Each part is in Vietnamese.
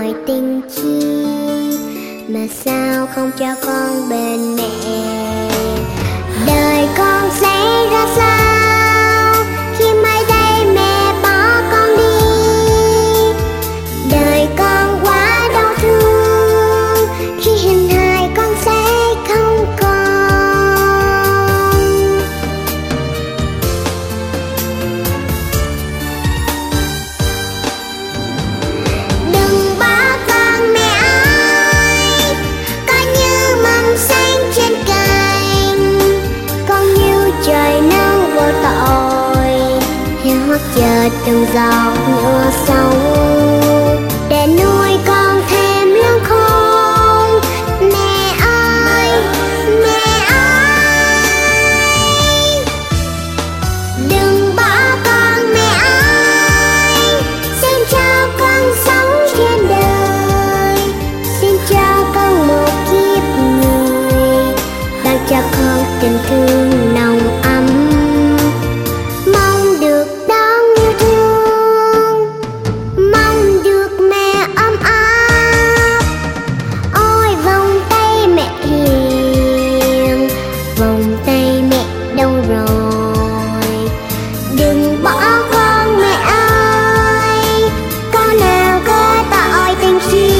tỏi tình chi, mà sao không cho con bên mẹ? Đời con sẽ ra sao khi mai đây mẹ bỏ con đi? Đời con quá đau thương khi hình hài con sẽ không còn. Đừng bỏ con mẹ ơi, con như mầm xanh trên cành, con như trời nắng vô tội, hiu hắt chờ từng giọt nhựa sông để nuôi con thêm lớn khôn. Mẹ ơi, mẹ ơi, đừng bỏ con mẹ ơi, xin cho con sống trên đời, xin cho con một kiếp người, ban cho con tình thương nồng ấm, mong được đón yêu thương, mong được mẹ ấm áp. Ôi vòng tay mẹ hiền, vòng tay mẹ đâu rồi? Đừng bỏ con mẹ ơi, con nào có tội tình chi.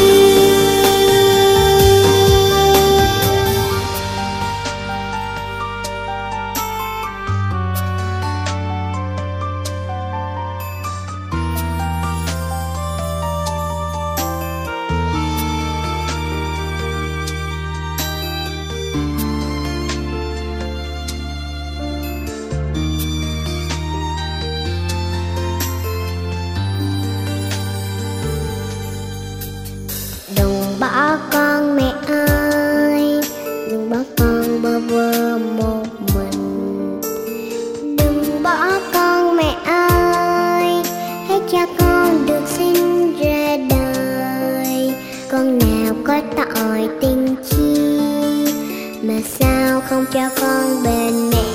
Đừng bỏ con mẹ ơi, đừng bỏ con bơ vơ một mình. Đừng bỏ con mẹ ơi, hãy cho con được sinh ra đời. Con nào có tội tình chi, mà sao không cho con bên mẹ?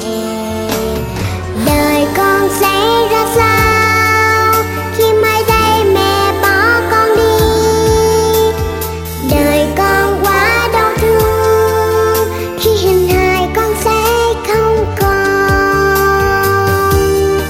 Đời con sẽ ra sao khi mai đây mẹ bỏ con đi? Đời con quá đau thương khi hình hài con sẽ không còn.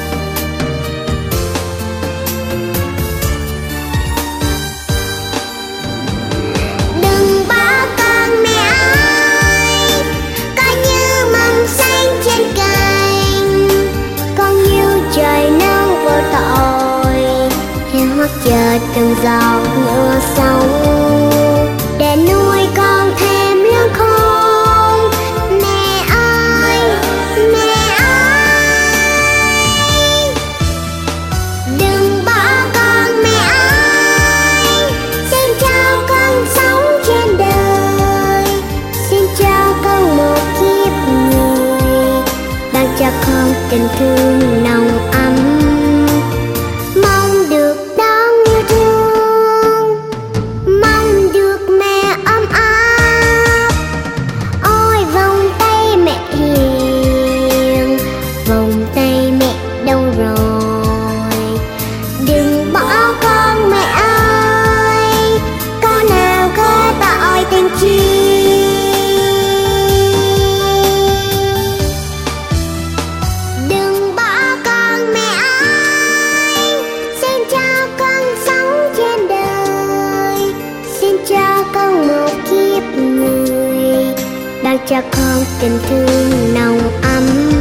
Đừng bỏ con mẹ ơi, con như mầm xanh trên cành, con như trời nắng vô tội, hiu hắt chờ từng giọt nhựa sông để nuôi con thêm lớn khôn. Mẹ ơi, mẹ ơi, đừng bỏ con mẹ ơi, xin cho con sống trên đời, xin cho con một kiếp người, ban cho con tình thương nồng ấm, mong được đón yêu thương, mong được mẹ ấm áp. Ôi vòng tay mẹ hiền, vòng tay mẹ đâu rồi? Đừng bỏ con mẹ ơi, con nào có tội tình chi. Đừng bỏ con mẹ ơi, xin cho con sống trên đời, xin cho con một kiếp người, ban cho con tình thương nồng ấm.